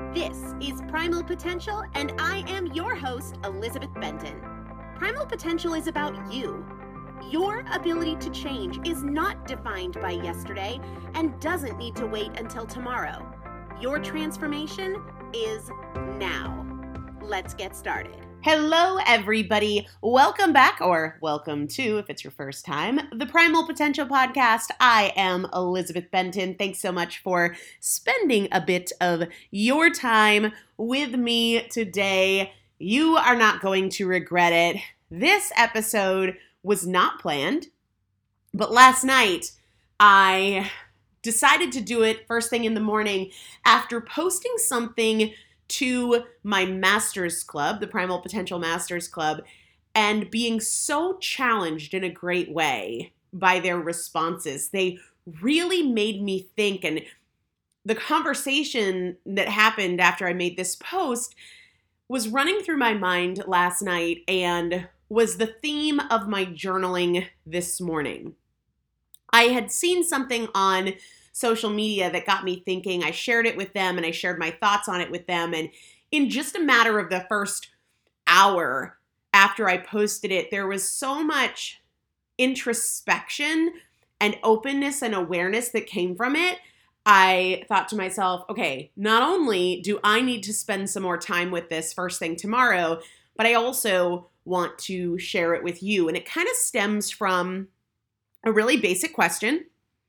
This is Primal Potential, and I am your host, Elizabeth Benton. Primal Potential is about you. Your ability to change is not defined by yesterday and doesn't need to wait until tomorrow. Your transformation is now. Let's get started. Hello, everybody. Welcome back, or welcome to, if it's your first time, the Primal Potential Podcast. I am Elizabeth Benton. Thanks so much for spending a bit of your time with me today. You are not going to regret it. This episode was not planned, but last night I decided to do it first thing in the morning after posting something to my Masters Club, the Primal Potential Masters Club, and being so challenged in a great way by their responses. They really made me think, and the conversation that happened after I made this post was running through my mind last night and was the theme of my journaling this morning. I had seen something on social media that got me thinking. I shared it with them and I shared my thoughts on it with them. And in just a matter of the first hour after I posted it, there was so much introspection and openness and awareness that came from it. I thought to myself, okay, not only do I need to spend some more time with this first thing tomorrow, but I also want to share it with you. And it kind of stems from a really basic question.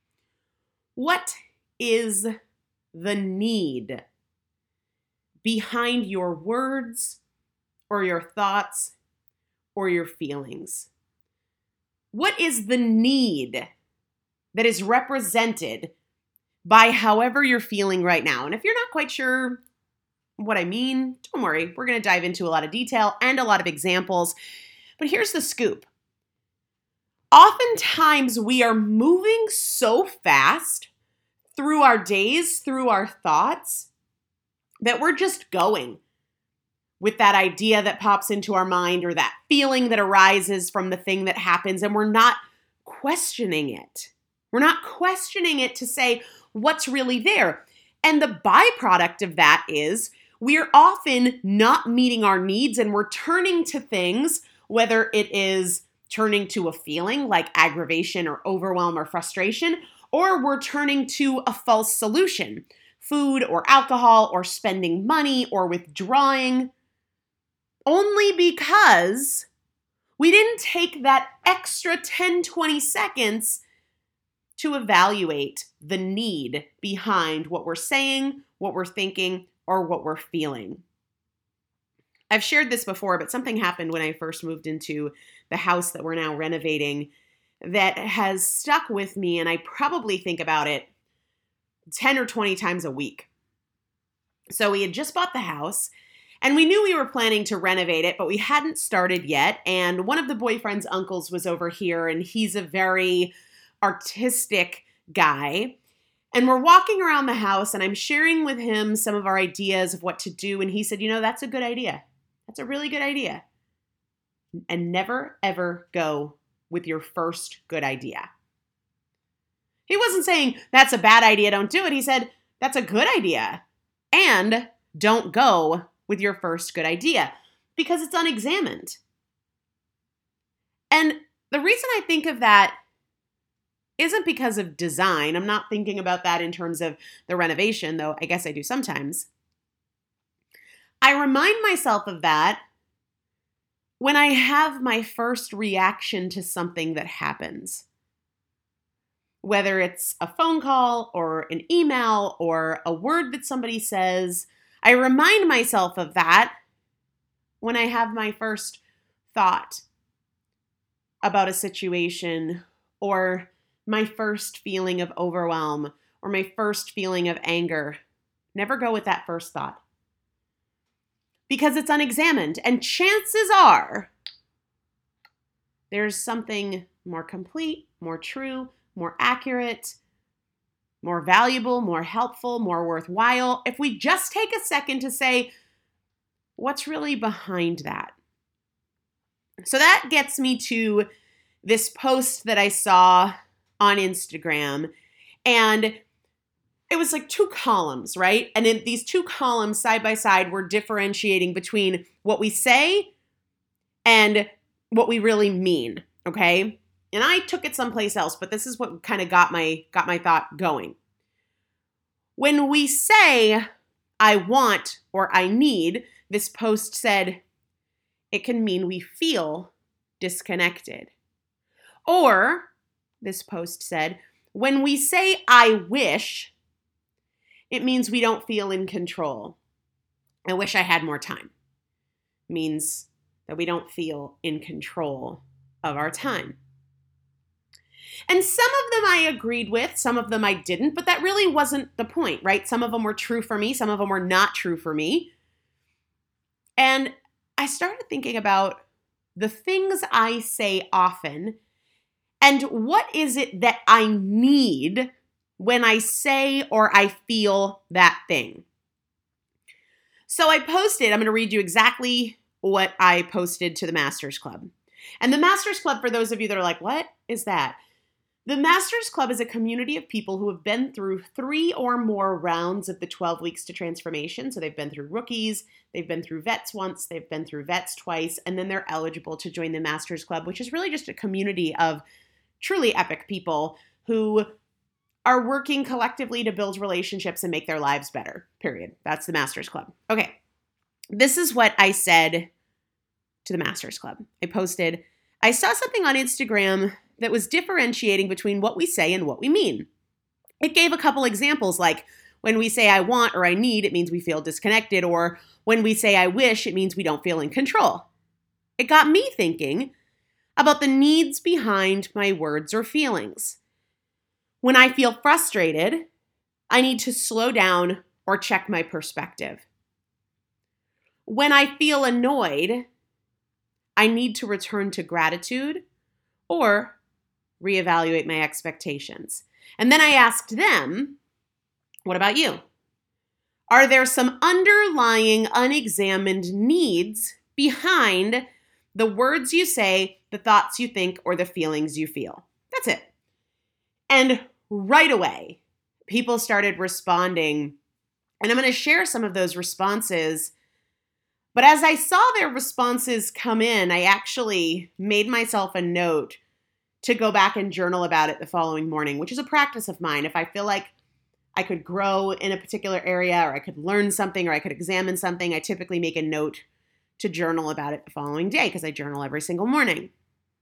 What is the need behind your words or your thoughts or your feelings? What is the need that is represented by however you're feeling right now? And if you're not quite sure what I mean, don't worry. We're going to dive into a lot of detail and a lot of examples. But here's the scoop. Oftentimes we are moving so fast through our days, through our thoughts, that we're just going with that idea that pops into our mind or that feeling that arises from the thing that happens, and we're not questioning it. We're not questioning it to say what's really there. And the byproduct of that is we're often not meeting our needs, and we're turning to things, whether it is turning to a feeling like aggravation or overwhelm or frustration, or we're turning to a false solution, food or alcohol or spending money or withdrawing, only because we didn't take that extra 10, 20 seconds to evaluate the need behind what we're saying, what we're thinking, or what we're feeling. I've shared this before, but something happened when I first moved into the house that we're now renovating that has stuck with me, and I probably think about it 10 or 20 times a week. So we had just bought the house, and we knew we were planning to renovate it, but we hadn't started yet, and one of the boyfriend's uncles was over here, and he's a very artistic guy. And we're walking around the house, and I'm sharing with him some of our ideas of what to do, and he said, that's a good idea. That's a really good idea. And never, ever go with your first good idea. He wasn't saying, that's a bad idea, don't do it. He said, that's a good idea. And don't go with your first good idea because it's unexamined. And the reason I think of that isn't because of design. I'm not thinking about that in terms of the renovation, though I guess I do sometimes. I remind myself of that when I have my first reaction to something that happens. Whether it's a phone call or an email or a word that somebody says, I remind myself of that when I have my first thought about a situation or my first feeling of overwhelm or my first feeling of anger. Never go with that first thought because it's unexamined, and chances are there's something more complete, more true, more accurate, more valuable, more helpful, more worthwhile if we just take a second to say, what's really behind that? So that gets me to this post that I saw on Instagram. And it was like two columns, right? And in these two columns side by side, we're differentiating between what we say and what we really mean, okay? And I took it someplace else, but this is what kind of got my thought going. When we say I want or I need, this post said, it can mean we feel disconnected. Or, this post said, when we say I wish, it means we don't feel in control. I wish I had more time. It means that we don't feel in control of our time. And some of them I agreed with, some of them I didn't, but that really wasn't the point, right? Some of them were true for me, some of them were not true for me. And I started thinking about the things I say often and what is it that I need when I say or I feel that thing. So I posted, I'm going to read you exactly what I posted to the Masters Club. And the Masters Club, for those of you that are like, what is that? The Masters Club is a community of people who have been through 3 or more rounds of the 12 Weeks to Transformation. So they've been through rookies, they've been through vets once, they've been through vets twice, and then they're eligible to join the Masters Club, which is really just a community of truly epic people who are working collectively to build relationships and make their lives better, period. That's the Masters Club. Okay, this is what I said to the Masters Club. I posted, I saw something on Instagram that was differentiating between what we say and what we mean. It gave a couple examples, like when we say I want or I need, it means we feel disconnected, or when we say I wish, it means we don't feel in control. It got me thinking about the needs behind my words or feelings. When I feel frustrated, I need to slow down or check my perspective. When I feel annoyed, I need to return to gratitude or reevaluate my expectations. And then I asked them, what about you? Are there some underlying unexamined needs behind the words you say, the thoughts you think, or the feelings you feel? That's it. And right away, people started responding. And I'm going to share some of those responses. But as I saw their responses come in, I actually made myself a note to go back and journal about it the following morning, which is a practice of mine. If I feel like I could grow in a particular area, or I could learn something, or I could examine something, I typically make a note to journal about it the following day because I journal every single morning.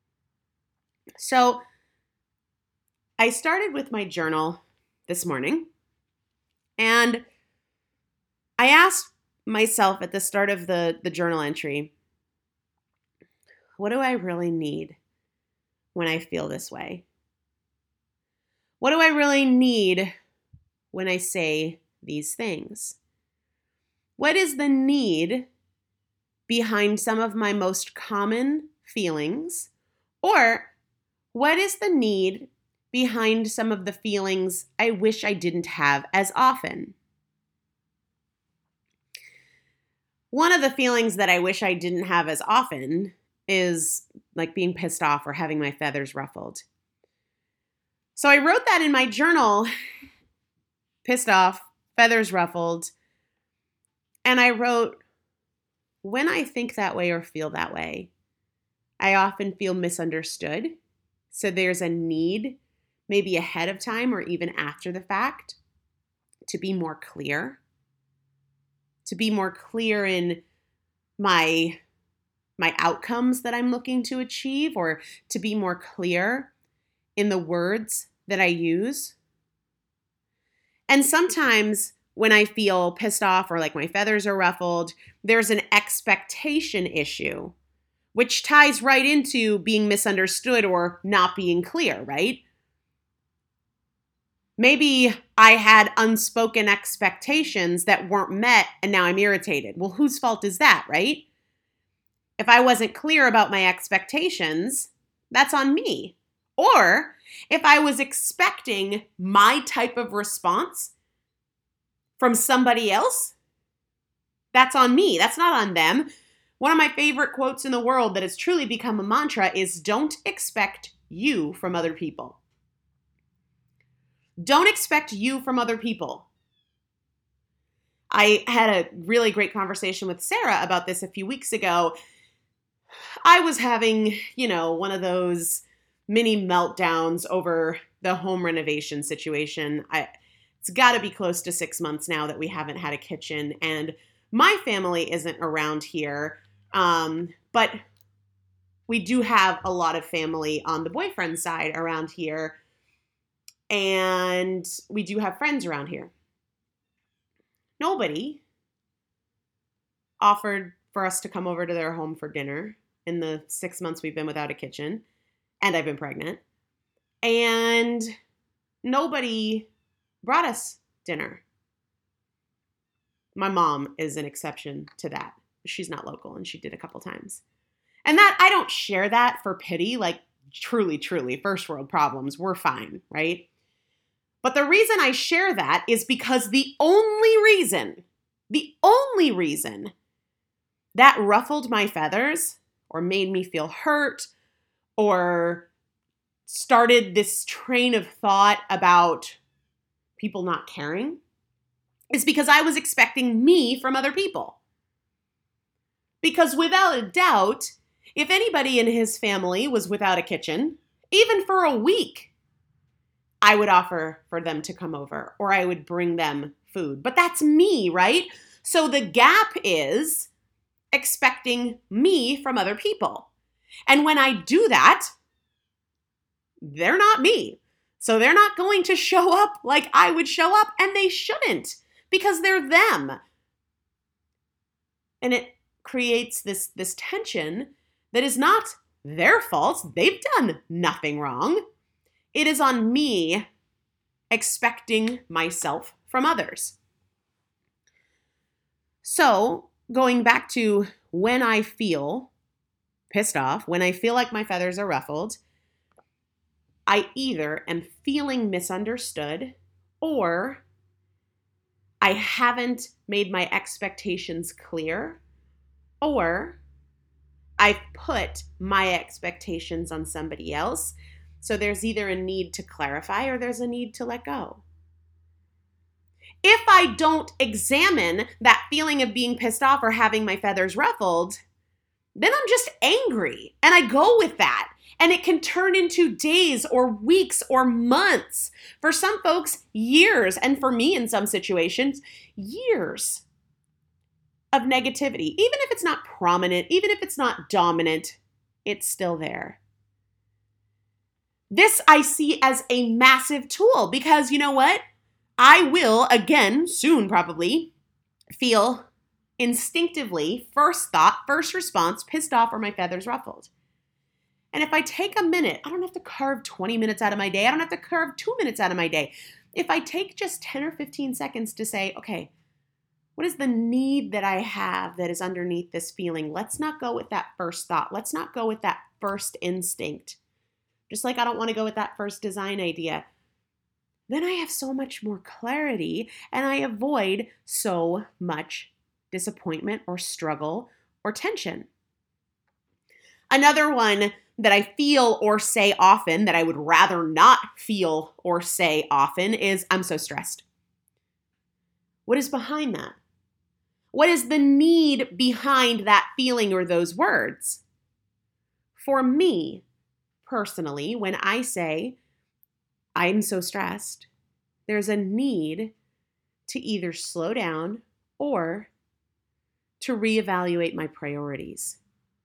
So I started with my journal this morning, and I asked myself at the start of the journal entry, what do I really need when I feel this way? What do I really need when I say these things? What is the need behind some of my most common feelings? Or what is the need behind some of the feelings I wish I didn't have as often? One of the feelings that I wish I didn't have as often is like being pissed off or having my feathers ruffled. So I wrote that in my journal, pissed off, feathers ruffled, and I wrote, when I think that way or feel that way, I often feel misunderstood. So there's a need, maybe ahead of time or even after the fact, to be more clear. To be more clear in my outcomes that I'm looking to achieve, or to be more clear in the words that I use. And sometimes when I feel pissed off or like my feathers are ruffled, there's an expectation issue, which ties right into being misunderstood or not being clear, right? Maybe I had unspoken expectations that weren't met and now I'm irritated. Well, whose fault is that, right? If I wasn't clear about my expectations, that's on me. Or if I was expecting my type of response from somebody else, that's on me. That's not on them. One of my favorite quotes in the world that has truly become a mantra is, don't expect you from other people. Don't expect you from other people. I had a really great conversation with Sarah about this a few weeks ago. I was having, one of those mini meltdowns over the home renovation situation. It's got to be close to 6 months now that we haven't had a kitchen, and my family isn't around here, but we do have a lot of family on the boyfriend side around here, and we do have friends around here. Nobody offered for us to come over to their home for dinner in the 6 months we've been without a kitchen, and I've been pregnant. And nobody brought us dinner. My mom is an exception to that. She's not local, and she did a couple times. And that, I don't share that for pity, like truly, first world problems. We're fine, right? But the reason I share that is because the only reason that ruffled my feathers or made me feel hurt or started this train of thought about people not caring is because I was expecting me from other people. Because without a doubt, if anybody in his family was without a kitchen, even for a week, I would offer for them to come over or I would bring them food. But that's me, right? So the gap is expecting me from other people. And when I do that, they're not me. So they're not going to show up like I would show up, and they shouldn't because they're them. And it creates this tension that is not their fault. They've done nothing wrong. It is on me expecting myself from others. So going back to when I feel pissed off, when I feel like my feathers are ruffled, I either am feeling misunderstood or I haven't made my expectations clear, or I've put my expectations on somebody else. So there's either a need to clarify or there's a need to let go. If I don't examine that feeling of being pissed off or having my feathers ruffled, then I'm just angry and I go with that. And it can turn into days or weeks or months. For some folks, years. And for me, in some situations, years of negativity. Even if it's not prominent, even if it's not dominant, it's still there. This I see as a massive tool because you know what? I will, again, soon probably, feel instinctively, first thought, first response, pissed off or my feathers ruffled. And if I take a minute, I don't have to carve 20 minutes out of my day. I don't have to carve 2 minutes out of my day. If I take just 10 or 15 seconds to say, okay, what is the need that I have that is underneath this feeling? Let's not go with that first thought. Let's not go with that first instinct. Just like I don't want to go with that first design idea. Then I have so much more clarity and I avoid so much disappointment or struggle or tension. Another one that I feel or say often that I would rather not feel or say often is I'm so stressed. What is behind that? What is the need behind that feeling or those words? For me, personally, when I say I'm so stressed, there's a need to either slow down or to reevaluate my priorities.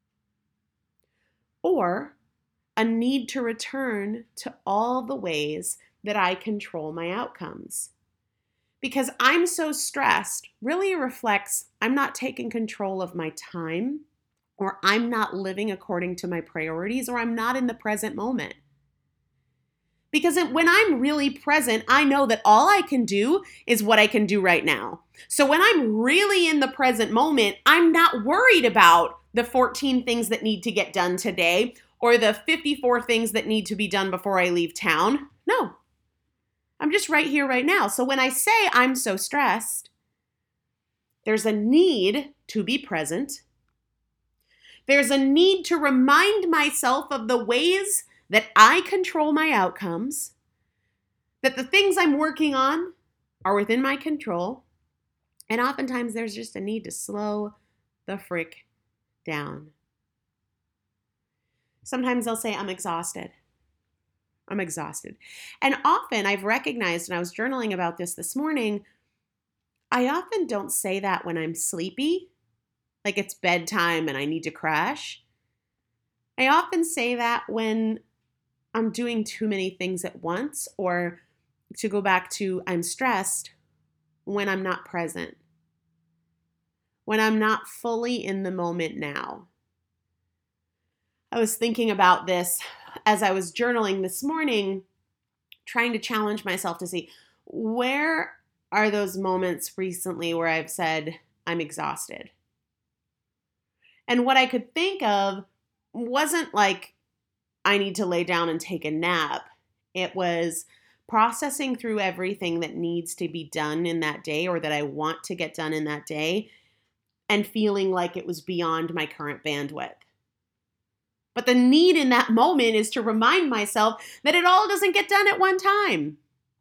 Or a need to return to all the ways that I control my outcomes. Because I'm so stressed really reflects I'm not taking control of my time, or I'm not living according to my priorities, or I'm not in the present moment. Because when I'm really present, I know that all I can do is what I can do right now. So when I'm really in the present moment, I'm not worried about the 14 things that need to get done today or the 54 things that need to be done before I leave town. No, I'm just right here, right now. So when I say I'm so stressed, there's a need to be present. There's a need to remind myself of the ways that I control my outcomes, that the things I'm working on are within my control, and oftentimes there's just a need to slow the frick down. Sometimes they'll say, I'm exhausted. I'm exhausted. And often I've recognized, and I was journaling about this morning, I often don't say that when I'm sleepy, like it's bedtime and I need to crash. I often say that when I'm doing too many things at once, or to go back to I'm stressed, when I'm not present, when I'm not fully in the moment now. I was thinking about this as I was journaling this morning, trying to challenge myself to see where are those moments recently where I've said I'm exhausted. And what I could think of wasn't like I need to lay down and take a nap. It was processing through everything that needs to be done in that day, or that I want to get done in that day, and feeling like it was beyond my current bandwidth. But the need in that moment is to remind myself that it all doesn't get done at one time.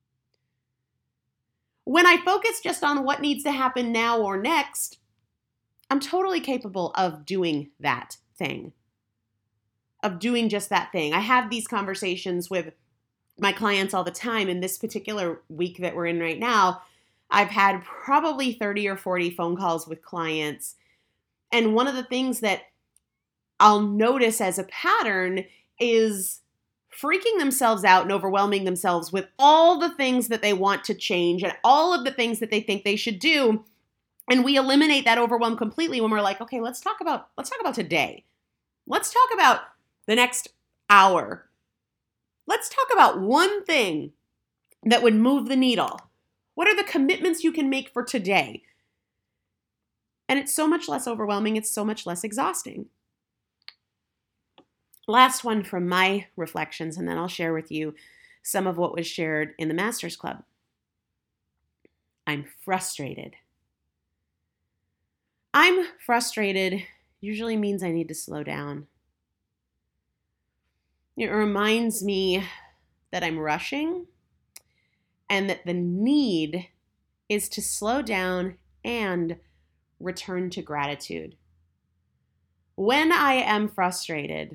When I focus just on what needs to happen now or next, I'm totally capable of doing that thing, of doing just that thing. I have these conversations with my clients all the time. In this particular week that we're in right now, I've had probably 30 or 40 phone calls with clients. And one of the things that I'll notice as a pattern is freaking themselves out and overwhelming themselves with all the things that they want to change and all of the things that they think they should do. And we eliminate that overwhelm completely when we're like, okay, let's talk about today. Let's talk about the next hour. Let's talk about one thing that would move the needle. What are the commitments you can make for today? And it's so much less overwhelming. It's so much less exhausting. Last one from my reflections, and then I'll share with you some of what was shared in the Masters Club. I'm frustrated. I'm frustrated usually means I need to slow down. It reminds me that I'm rushing and that the need is to slow down and return to gratitude. When I am frustrated,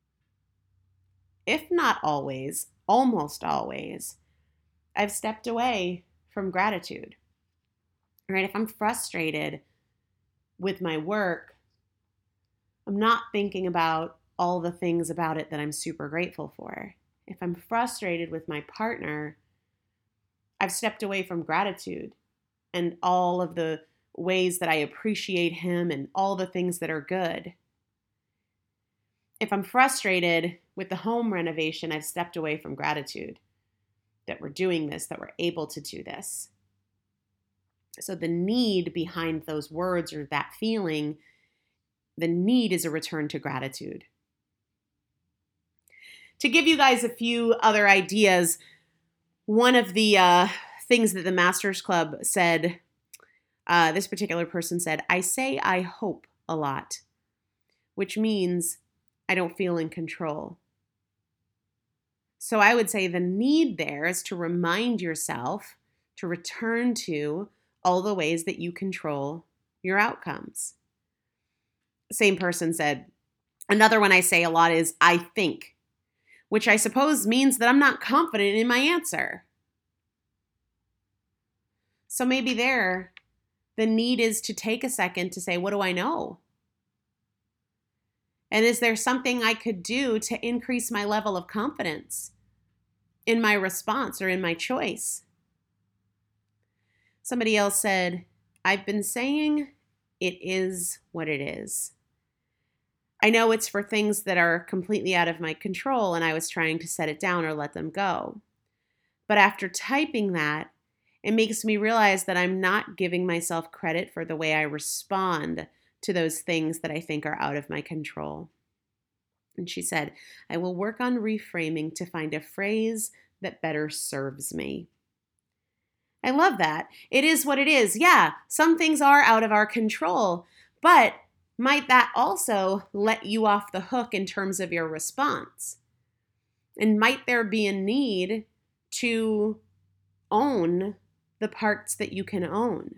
if not always, almost always, I've stepped away from gratitude. Right? If I'm frustrated with my work, I'm not thinking about all the things about it that I'm super grateful for. If I'm frustrated with my partner, I've stepped away from gratitude and all of the ways that I appreciate him and all the things that are good. If I'm frustrated with the home renovation, I've stepped away from gratitude that we're doing this, that we're able to do this. So the need behind those words, or that feeling, the need is a return to gratitude. To give you guys a few other ideas, one of the things that the Masters Club said, this particular person said, I say I hope a lot, which means I don't feel in control. So I would say the need there is to remind yourself to return to all the ways that you control your outcomes. Same person said, another one I say a lot is I think, which I suppose means that I'm not confident in my answer. So maybe there, the need is to take a second to say, what do I know? And is there something I could do to increase my level of confidence in my response or in my choice? Somebody else said, I've been saying it is what it is. I know it's for things that are completely out of my control, and I was trying to set it down or let them go. But after typing that, it makes me realize that I'm not giving myself credit for the way I respond to those things that I think are out of my control. And she said, I will work on reframing to find a phrase that better serves me. I love that. It is what it is. Yeah, some things are out of our control, but might that also let you off the hook in terms of your response? And might there be a need to own the parts that you can own.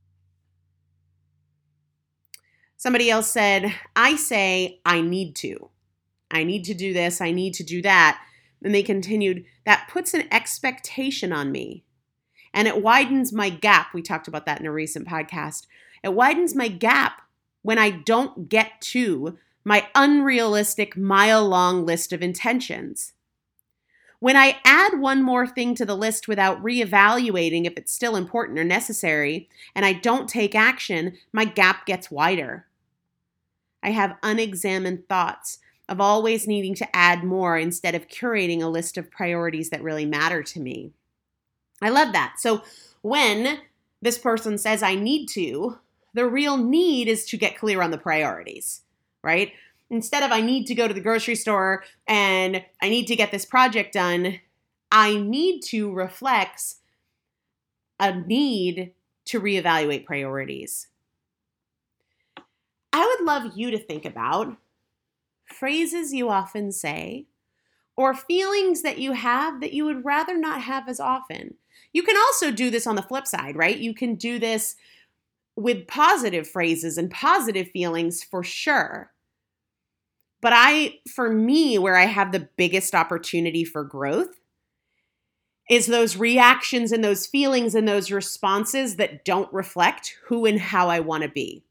Somebody else said, I say, I need to. I need to do this. I need to do that. And they continued, that puts an expectation on me. And it widens my gap. We talked about that in a recent podcast. It widens my gap when I don't get to my unrealistic mile-long list of intentions. When I add one more thing to the list without reevaluating if it's still important or necessary, and I don't take action, my gap gets wider. I have unexamined thoughts of always needing to add more instead of curating a list of priorities that really matter to me. I love that. So when this person says I need to, the real need is to get clear on the priorities, right? Instead of I need to go to the grocery store and I need to get this project done, I need to reflects a need to reevaluate priorities. I would love you to think about phrases you often say or feelings that you have that you would rather not have as often. You can also do this on the flip side, right? You can do this with positive phrases and positive feelings for sure. But for me, where I have the biggest opportunity for growth is those reactions and those feelings and those responses that don't reflect who and how I want to be.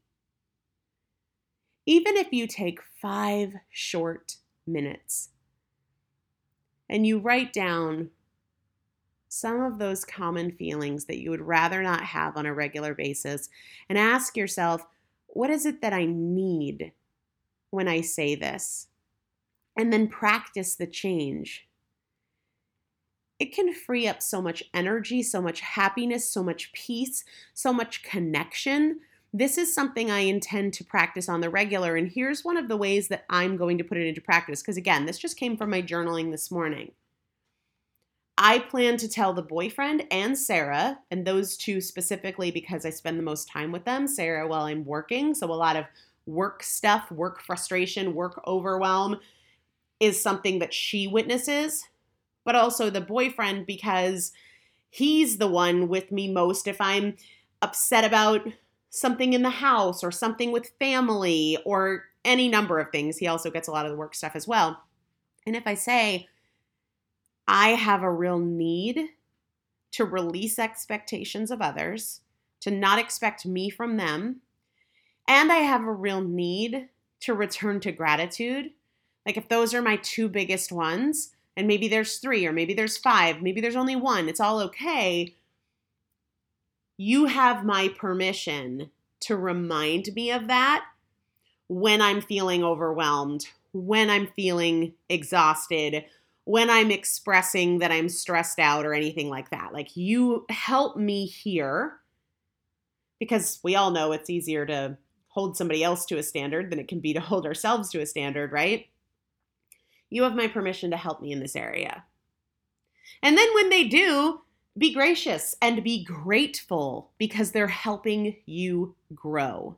Even if you take 5 short minutes and you write down some of those common feelings that you would rather not have on a regular basis and ask yourself, what is it that I need when I say this? And then practice the change. It can free up so much energy, so much happiness, so much peace, so much connection. This is something I intend to practice on the regular, and here's one of the ways that I'm going to put it into practice, because again, this just came from my journaling this morning. I plan to tell the boyfriend and Sarah, and those two specifically because I spend the most time with them, Sarah while I'm working, so a lot of work stuff, work frustration, work overwhelm is something that she witnesses, but also the boyfriend because he's the one with me most if I'm upset about something in the house or something with family or any number of things. He also gets a lot of the work stuff as well. And if I say, I have a real need to release expectations of others, to not expect me from them, and I have a real need to return to gratitude, like if those are my 2 biggest ones, and maybe there's 3 or maybe there's 5, maybe there's only 1, it's all okay. You have my permission to remind me of that when I'm feeling overwhelmed, when I'm feeling exhausted, when I'm expressing that I'm stressed out or anything like that. Like, you help me here, because we all know it's easier to hold somebody else to a standard than it can be to hold ourselves to a standard, right? You have my permission to help me in this area. And then when they do, be gracious and be grateful because they're helping you grow.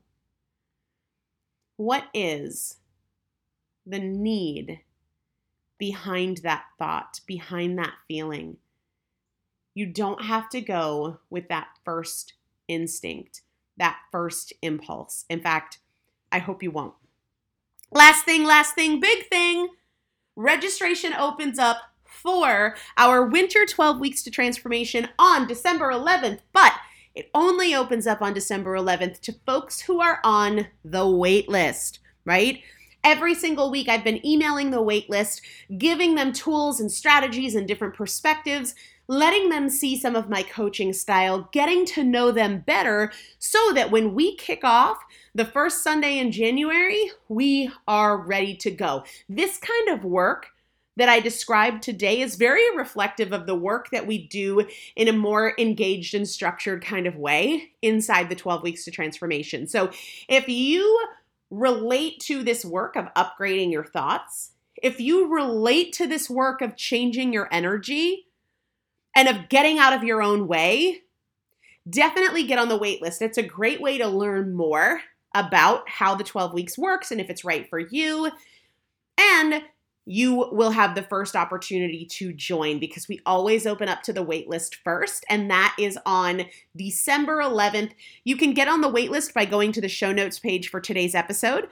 What is the need behind that thought, behind that feeling? You don't have to go with that first instinct, that first impulse. In fact, I hope you won't. Last thing, big thing. Registration opens up for our Winter 12 Weeks to Transformation on December 11th, but it only opens up on December 11th to folks who are on the wait list, right? Every single week I've been emailing the wait list, giving them tools and strategies and different perspectives, letting them see some of my coaching style, getting to know them better so that when we kick off the first Sunday in January, we are ready to go. This kind of work that I described today is very reflective of the work that we do in a more engaged and structured kind of way inside the 12 Weeks to Transformation. So if you relate to this work of upgrading your thoughts, if you relate to this work of changing your energy and of getting out of your own way, definitely get on the wait list. It's a great way to learn more about how the 12 weeks works and if it's right for you. And you will have the first opportunity to join because we always open up to the waitlist first, and that is on December 11th. You can get on the waitlist by going to the show notes page for today's episode,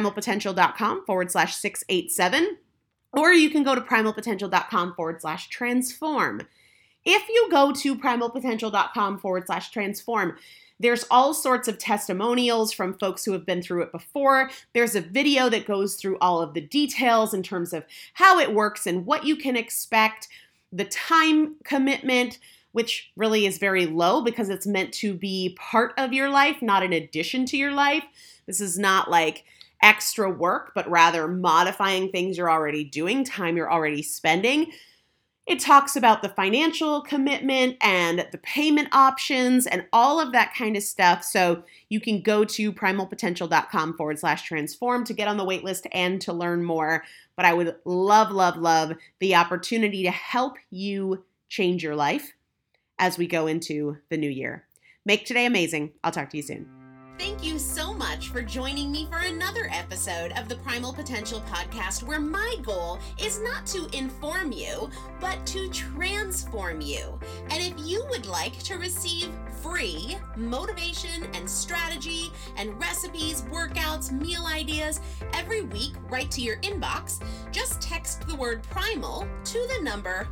primalpotential.com/687, or you can go to primalpotential.com/transform. If you go to primalpotential.com/transform, there's all sorts of testimonials from folks who have been through it before. There's a video that goes through all of the details in terms of how it works and what you can expect, the time commitment, which really is very low because it's meant to be part of your life, not an addition to your life. This is not like extra work, but rather modifying things you're already doing, time you're already spending. It talks about the financial commitment and the payment options and all of that kind of stuff. So you can go to primalpotential.com/transform to get on the waitlist and to learn more. But I would love, love, love the opportunity to help you change your life as we go into the new year. Make today amazing. I'll talk to you soon. Thank you so much for joining me for another episode of the Primal Potential Podcast, where my goal is not to inform you, but to transform you. And if you would like to receive free motivation and strategy and recipes, workouts, meal ideas every week right to your inbox, just text the word primal to the number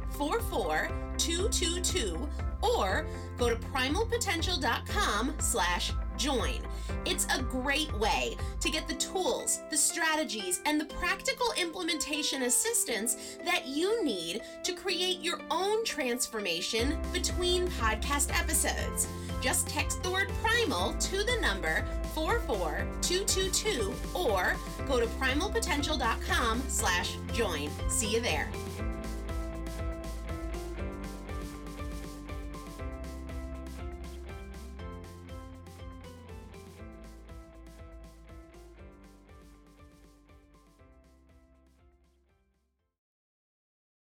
44222 or go to primalpotential.com/join. It's a great way to get the tools, the strategies, and the practical implementation assistance that you need to create your own transformation between podcast episodes. Just text the word primal to the number 44222 or go to primalpotential.com/join. See you there.